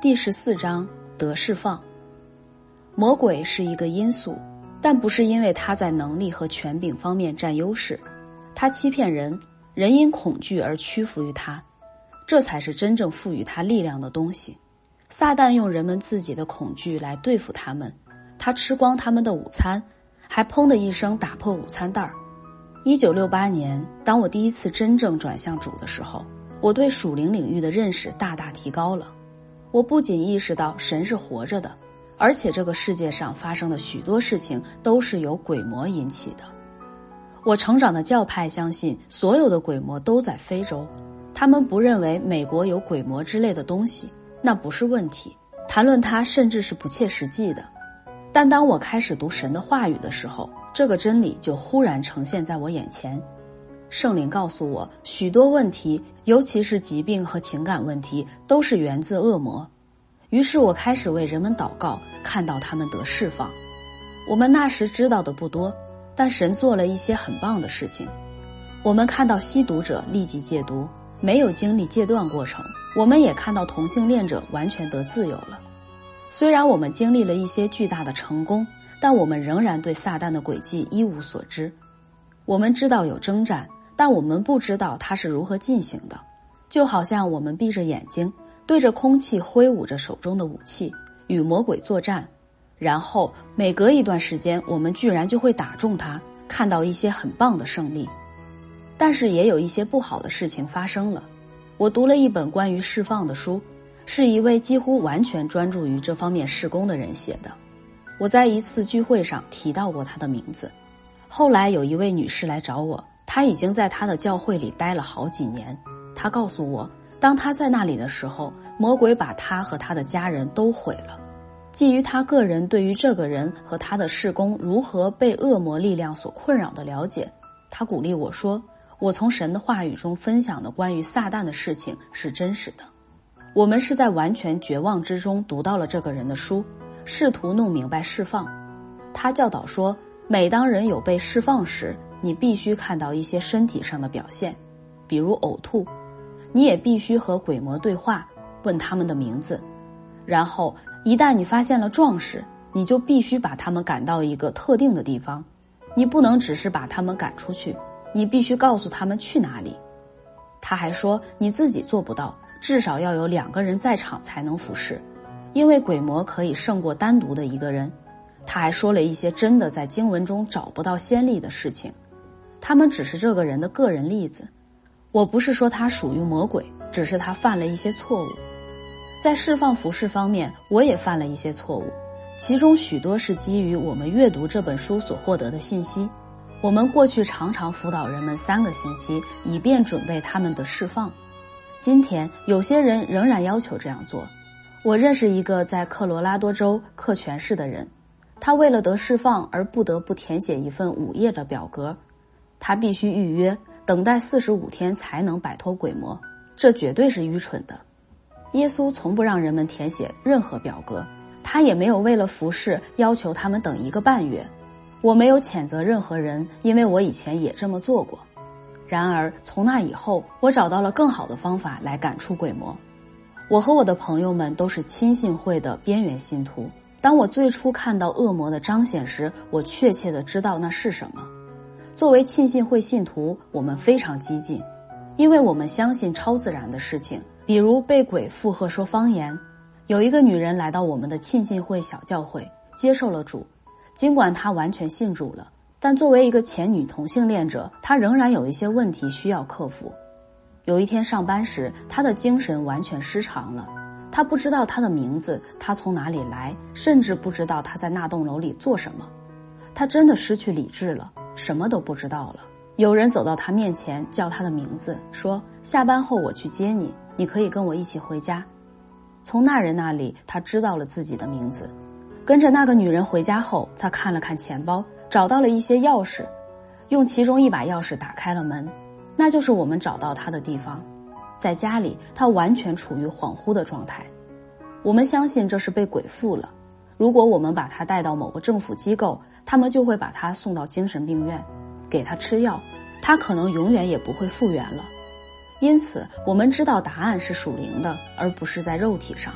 第14章得释放。魔鬼是一个因素，但不是因为他在能力和权柄方面占优势。他欺骗人，人因恐惧而屈服于他，这才是真正赋予他力量的东西。撒旦用人们自己的恐惧来对付他们，他吃光他们的午餐，还砰的一声打破午餐袋。1968年，当我第一次真正转向主的时候，我对属灵领域的认识大大提高了。我不仅意识到神是活着的，而且这个世界上发生的许多事情都是由鬼魔引起的。我成长的教派相信所有的鬼魔都在非洲，他们不认为美国有鬼魔之类的东西，那不是问题，谈论它甚至是不切实际的。但当我开始读神的话语的时候，这个真理就忽然呈现在我眼前。圣灵告诉我，许多问题，尤其是疾病和情感问题，都是源自恶魔。于是我开始为人们祷告，看到他们得释放。我们那时知道的不多，但神做了一些很棒的事情。我们看到吸毒者立即戒毒，没有经历戒断过程。我们也看到同性恋者完全得自由了。虽然我们经历了一些巨大的成功，但我们仍然对撒旦的诡计一无所知。我们知道有征战，但我们不知道它是如何进行的，就好像我们闭着眼睛，对着空气挥舞着手中的武器，与魔鬼作战，然后每隔一段时间，我们居然就会打中它，看到一些很棒的胜利。但是也有一些不好的事情发生了。我读了一本关于释放的书，是一位几乎完全专注于这方面事工的人写的。我在一次聚会上提到过他的名字。后来有一位女士来找我，她已经在她的教会里待了好几年。她告诉我，当她在那里的时候，魔鬼把她和她的家人都毁了。基于她个人对于这个人和他的事工如何被恶魔力量所困扰的了解，她鼓励我说，我从神的话语中分享的关于撒旦的事情是真实的。我们是在完全绝望之中读到了这个人的书，试图弄明白释放。他教导说，每当人有被释放时，你必须看到一些身体上的表现，比如呕吐。你也必须和鬼魔对话，问他们的名字。然后一旦你发现了壮士，你就必须把他们赶到一个特定的地方。你不能只是把他们赶出去，你必须告诉他们去哪里。他还说，你自己做不到，至少要有2个人在场才能服侍，因为鬼魔可以胜过单独的一个人。他还说了一些真的在经文中找不到先例的事情，他们只是这个人的个人例子。我不是说他属于魔鬼，只是他犯了一些错误。在释放服侍方面，我也犯了一些错误，其中许多是基于我们阅读这本书所获得的信息。我们过去常常辅导人们3个星期，以便准备他们的释放。今天有些人仍然要求这样做。我认识一个在科罗拉多州克泉市的人，他为了得释放而不得不填写一份5页的表格，他必须预约，等待45天才能摆脱鬼魔，这绝对是愚蠢的。耶稣从不让人们填写任何表格，他也没有为了服侍要求他们等1个半月。我没有谴责任何人，因为我以前也这么做过。然而从那以后，我找到了更好的方法来赶出鬼魔。我和我的朋友们都是亲信会的边缘信徒。当我最初看到恶魔的彰显时，我确切地知道那是什么。作为亲信会信徒，我们非常激进，因为我们相信超自然的事情，比如被鬼附和说方言。有一个女人来到我们的亲信会小教会，接受了主。尽管她完全信主了，但作为一个前女同性恋者，她仍然有一些问题需要克服。有一天上班时，她的精神完全失常了。她不知道她的名字，她从哪里来，甚至不知道她在那栋楼里做什么。她真的失去理智了，什么都不知道了。有人走到她面前，叫她的名字，说下班后我去接你，你可以跟我一起回家。从那人那里，她知道了自己的名字。跟着那个女人回家后，她看了看钱包，找到了一些钥匙，用其中一把钥匙打开了门，那就是我们找到她的地方。在家里，她完全处于恍惚的状态。我们相信这是被鬼附了。如果我们把她带到某个政府机构，他们就会把她送到精神病院，给她吃药，她可能永远也不会复原了。因此，我们知道答案是属灵的，而不是在肉体上。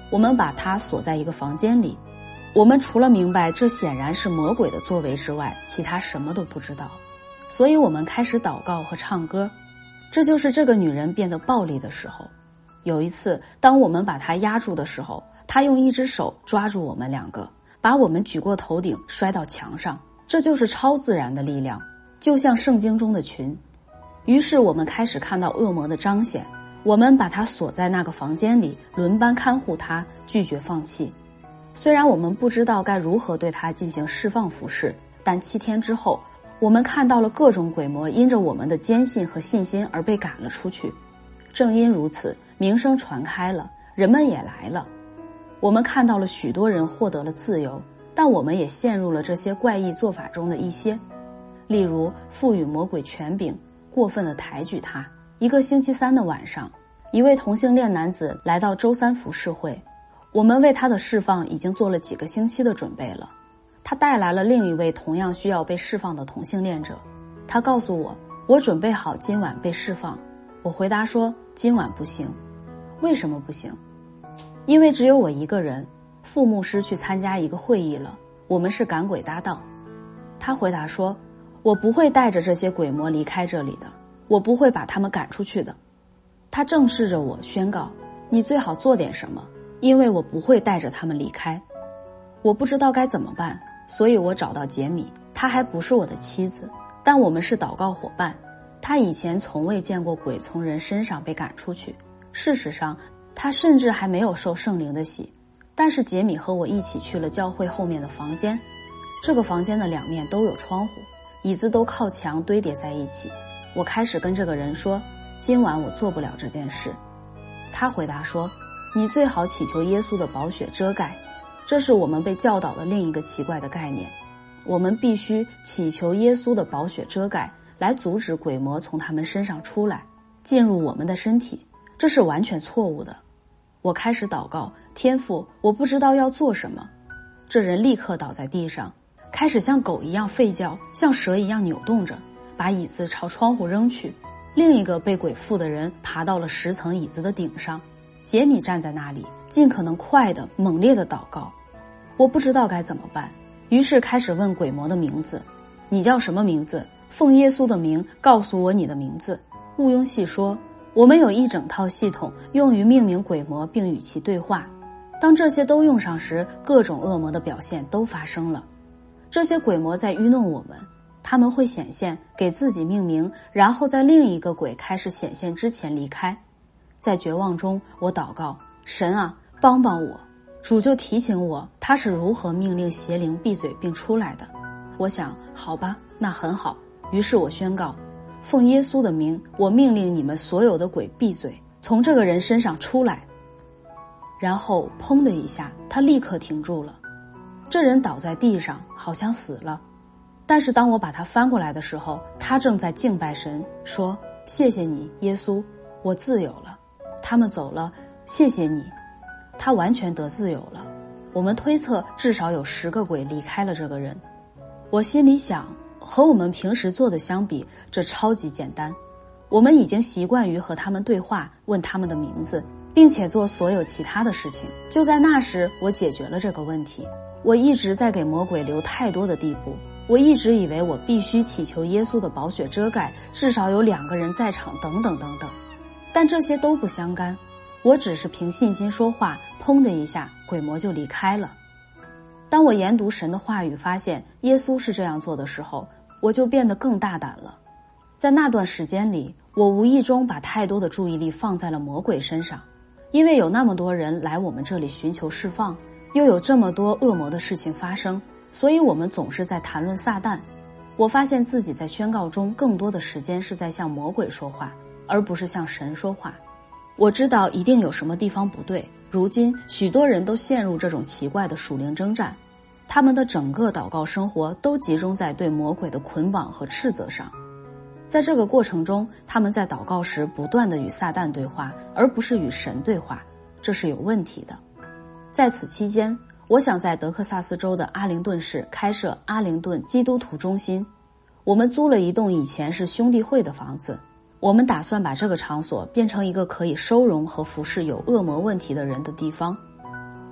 我们把他锁在一个房间里，我们除了明白这显然是魔鬼的作为之外，其他什么都不知道。所以我们开始祷告和唱歌，这就是这个女人变得暴力的时候。有一次，当我们把她压住的时候，她用一只手抓住我们两个，把我们举过头顶摔到墙上。这就是超自然的力量，就像圣经中的群。于是我们开始看到恶魔的彰显，我们把他锁在那个房间里，轮班看护他，拒绝放弃。虽然我们不知道该如何对他进行释放服事，但7天之后，我们看到了各种鬼魔因着我们的坚信和信心而被赶了出去。正因如此，名声传开了，人们也来了。我们看到了许多人获得了自由，但我们也陷入了这些怪异做法中的一些，例如赋予魔鬼权柄，过分的抬举他。一个星期三的晚上，一位同性恋男子来到周三服事会，我们为他的释放已经做了几个星期的准备了。他带来了另一位同样需要被释放的同性恋者，他告诉我，我准备好今晚被释放。我回答说，今晚不行。为什么不行？因为只有我一个人，副牧师去参加一个会议了，我们是赶鬼搭档。他回答说，我不会带着这些鬼魔离开这里的，我不会把他们赶出去的。他正视着我宣告，你最好做点什么，因为我不会带着他们离开。我不知道该怎么办，所以我找到杰米，她还不是我的妻子，但我们是祷告伙伴。她以前从未见过鬼从人身上被赶出去，事实上她甚至还没有受圣灵的洗。但是杰米和我一起去了教会后面的房间，这个房间的两面都有窗户，椅子都靠墙堆叠在一起。我开始跟这个人说，今晚我做不了这件事。他回答说，你最好祈求耶稣的宝血遮盖。这是我们被教导的另一个奇怪的概念，我们必须祈求耶稣的宝血遮盖，来阻止鬼魔从他们身上出来，进入我们的身体。这是完全错误的。我开始祷告，天父，我不知道要做什么。这人立刻倒在地上，开始像狗一样吠叫，像蛇一样扭动着，把椅子朝窗户扔去。另一个被鬼附的人爬到了10层椅子的顶上。杰米站在那里，尽可能快的猛烈的祷告。我不知道该怎么办，于是开始问鬼魔的名字。你叫什么名字？奉耶稣的名告诉我你的名字。毋庸细说，我们有一整套系统用于命名鬼魔并与其对话。当这些都用上时，各种恶魔的表现都发生了。这些鬼魔在愚弄我们，他们会显现，给自己命名，然后在另一个鬼开始显现之前离开。在绝望中，我祷告，神啊，帮帮我。主就提醒我，他是如何命令邪灵闭嘴并出来的。我想，好吧，那很好。于是我宣告，奉耶稣的名，我命令你们所有的鬼闭嘴，从这个人身上出来。然后砰的一下，他立刻停住了。这人倒在地上，好像死了。但是当我把他翻过来的时候，他正在敬拜神，说，谢谢你，耶稣，我自由了。他们走了，谢谢你。他完全得自由了。我们推测至少有10个鬼离开了这个人。我心里想，和我们平时做的相比，这超级简单。我们已经习惯于和他们对话，问他们的名字，并且做所有其他的事情。就在那时，我解决了这个问题。我一直在给魔鬼留太多的地步，我一直以为我必须祈求耶稣的宝血遮盖，至少有2个人在场，等等等等。但这些都不相干，我只是凭信心说话，砰的一下，鬼魔就离开了。当我研读神的话语，发现耶稣是这样做的时候，我就变得更大胆了。在那段时间里，我无意中把太多的注意力放在了魔鬼身上，因为有那么多人来我们这里寻求释放，又有这么多恶魔的事情发生，所以我们总是在谈论撒旦。我发现自己在宣告中更多的时间是在向魔鬼说话，而不是向神说话。我知道一定有什么地方不对，如今许多人都陷入这种奇怪的属灵征战，他们的整个祷告生活都集中在对魔鬼的捆绑和斥责上。在这个过程中，他们在祷告时不断地与撒旦对话，而不是与神对话，这是有问题的。在此期间，我想在德克萨斯州的阿灵顿市开设阿灵顿基督徒中心。我们租了一栋以前是兄弟会的房子，我们打算把这个场所变成一个可以收容和服侍有恶魔问题的人的地方。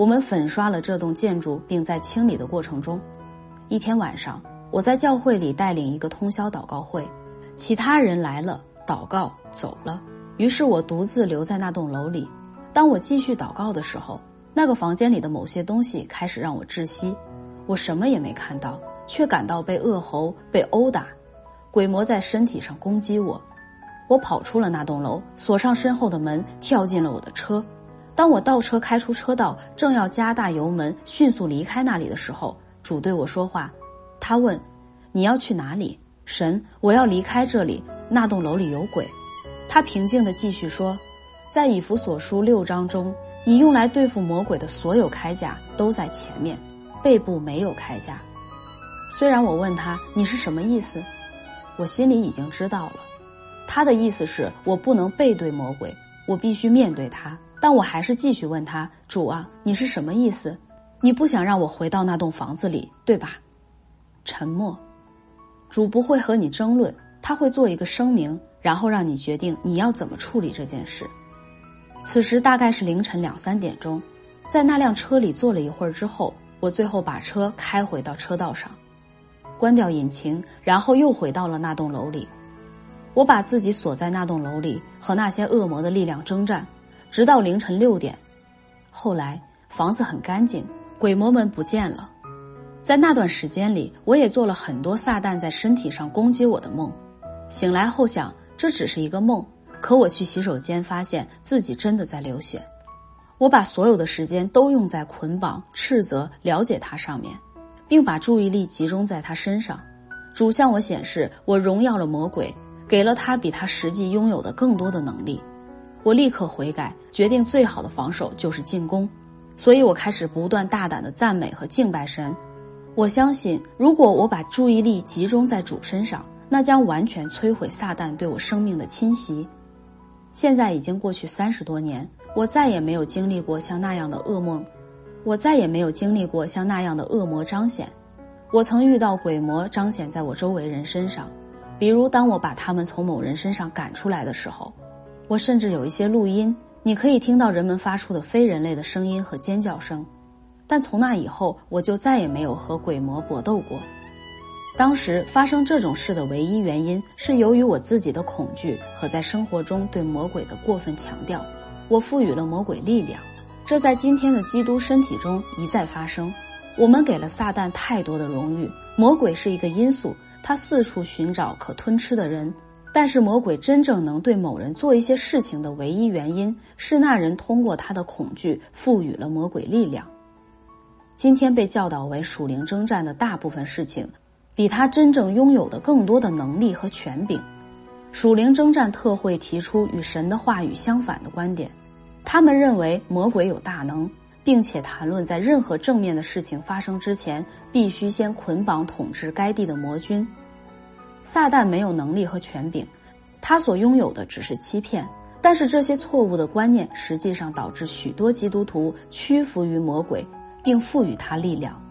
我们粉刷了这栋建筑，并在清理的过程中，一天晚上，我在教会里带领一个通宵祷告会，其他人来了，祷告走了，于是我独自留在那栋楼里。当我继续祷告的时候，那个房间里的某些东西开始让我窒息，我什么也没看到，却感到被恶吼、被殴打，鬼魔在身体上攻击我。我跑出了那栋楼，锁上身后的门，跳进了我的车。当我倒车开出车道，正要加大油门迅速离开那里的时候，主对我说话。他问：你要去哪里？神，我要离开这里，那栋楼里有鬼。他平静地继续说，在以弗所书6章中，你用来对付魔鬼的所有铠甲都在前面，背部没有铠甲。虽然我问他你是什么意思，我心里已经知道了。他的意思是我不能背对魔鬼，我必须面对他。但我还是继续问他，主啊，你是什么意思？你不想让我回到那栋房子里，对吧？沉默。主不会和你争论，他会做一个声明，然后让你决定你要怎么处理这件事。此时大概是凌晨2、3点钟，在那辆车里坐了一会儿之后，我最后把车开回到车道上，关掉引擎，然后又回到了那栋楼里。我把自己锁在那栋楼里，和那些恶魔的力量征战，直到凌晨6点。后来房子很干净，鬼魔们不见了。在那段时间里，我也做了很多撒旦在身体上攻击我的梦。醒来后想，这只是一个梦，可我去洗手间发现自己真的在流血。我把所有的时间都用在捆绑、斥责、了解他上面，并把注意力集中在他身上。主向我显示，我荣耀了魔鬼，给了他比他实际拥有的更多的能力。我立刻悔改，决定最好的防守就是进攻，所以我开始不断大胆的赞美和敬拜神。我相信，如果我把注意力集中在主身上，那将完全摧毁撒旦对我生命的侵袭。现在已经过去30多年，我再也没有经历过像那样的噩梦，我再也没有经历过像那样的恶魔彰显。我曾遇到鬼魔彰显在我周围人身上，比如当我把他们从某人身上赶出来的时候，我甚至有一些录音，你可以听到人们发出的非人类的声音和尖叫声。但从那以后，我就再也没有和鬼魔搏斗过。当时发生这种事的唯一原因是由于我自己的恐惧和在生活中对魔鬼的过分强调，我赋予了魔鬼力量。这在今天的基督身体中一再发生。我们给了撒旦太多的荣誉，魔鬼是一个因素，他四处寻找可吞吃的人，但是魔鬼真正能对某人做一些事情的唯一原因是那人通过他的恐惧赋予了魔鬼力量。今天被教导为属灵征战的大部分事情，比他真正拥有的更多的能力和权柄。属灵征战特会提出与神的话语相反的观点，他们认为魔鬼有大能，并且谈论在任何正面的事情发生之前，必须先捆绑统治该地的魔君。撒旦没有能力和权柄，他所拥有的只是欺骗，但是这些错误的观念实际上导致许多基督徒屈服于魔鬼，并赋予他力量。